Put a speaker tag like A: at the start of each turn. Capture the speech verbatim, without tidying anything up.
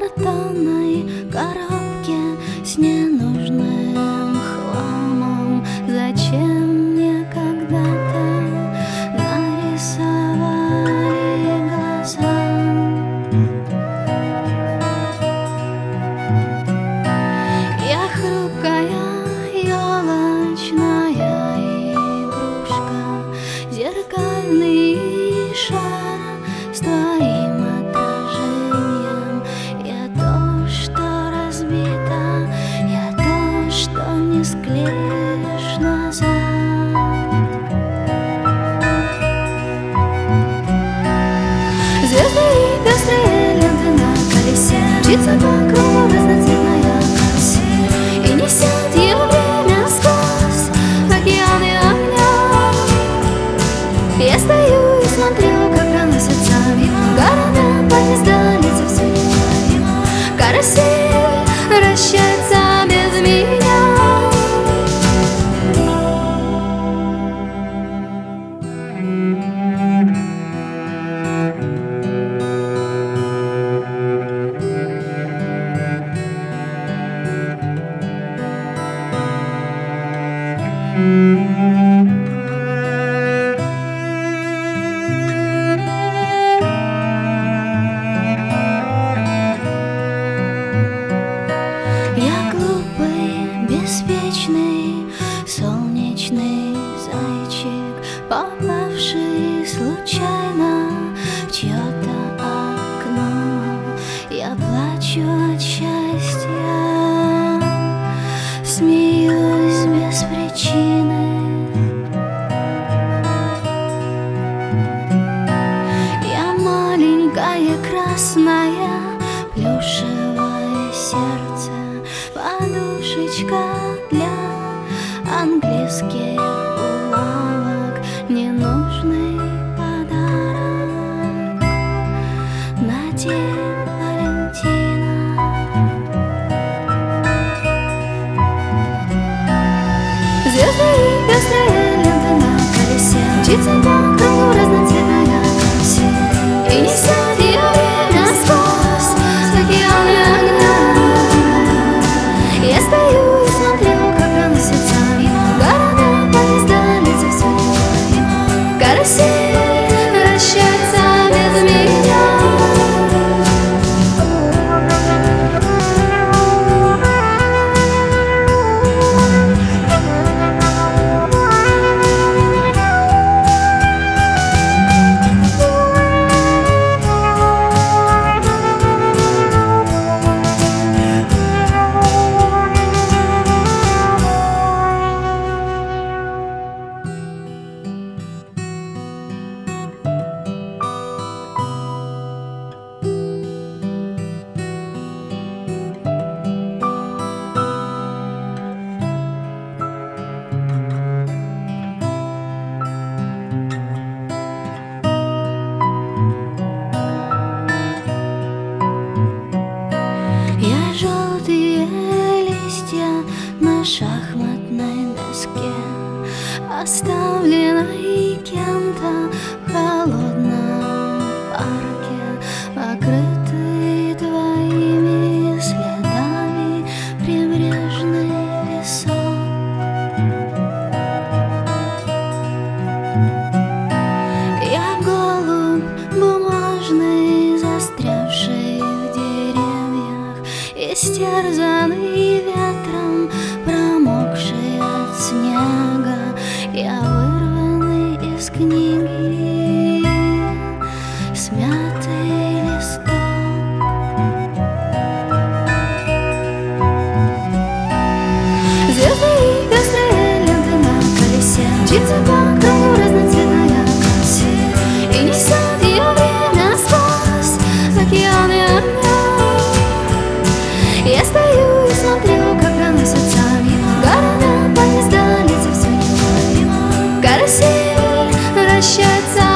A: картонной коробке с ненужным хламом. Зачем мне когда-то нарисовали глаза? Я хрупкая елочная игрушка, зеркальный шар с твоим отражением. Я то, что разбито, я то, что не склеишь назад. Звезды и пестрые ленты на колесе, мчится по кругу разноцветная Россия и несет ее время сквозь океаны огня. Я стою и смотрю, как проносятся мимо города поезда, лица все неуловимо. Карусель вращается без меня. Я глупый, беспечный, солнечный зайчик, попавший случайно в чье-то окно. Я плачу от счастья, смеюсь без причины. Я маленькая красная плюшевое сердце, подушечка для английских булавок, ненужный подарок на день Валентина. Звезды и пестрые ленты на колесе, мчится по кругу разноцветная Россия и несет ее время сквозь океаны огня. Я стою и смотрю, как проносятся мимо города поезда, лица все неуловимо. Карусель вращается без меня. Я желтые листья на шахматной доске, оставленной кем-то в холодном парке, покрытый твоими следами прибрежный песок. Я голубь бумажный, застрявший в деревьях, истерзанный ветром, промокший от снега. Я вырванный из книги, смятый листок. Звезды и пестрые ленты на колесе, мчится по кругу разноцветная Россия и несет ее время сквозь океаны огня. Я стою и смотрю, как проносятся мимо города поезда, лица все неуловимо. Карусель вращается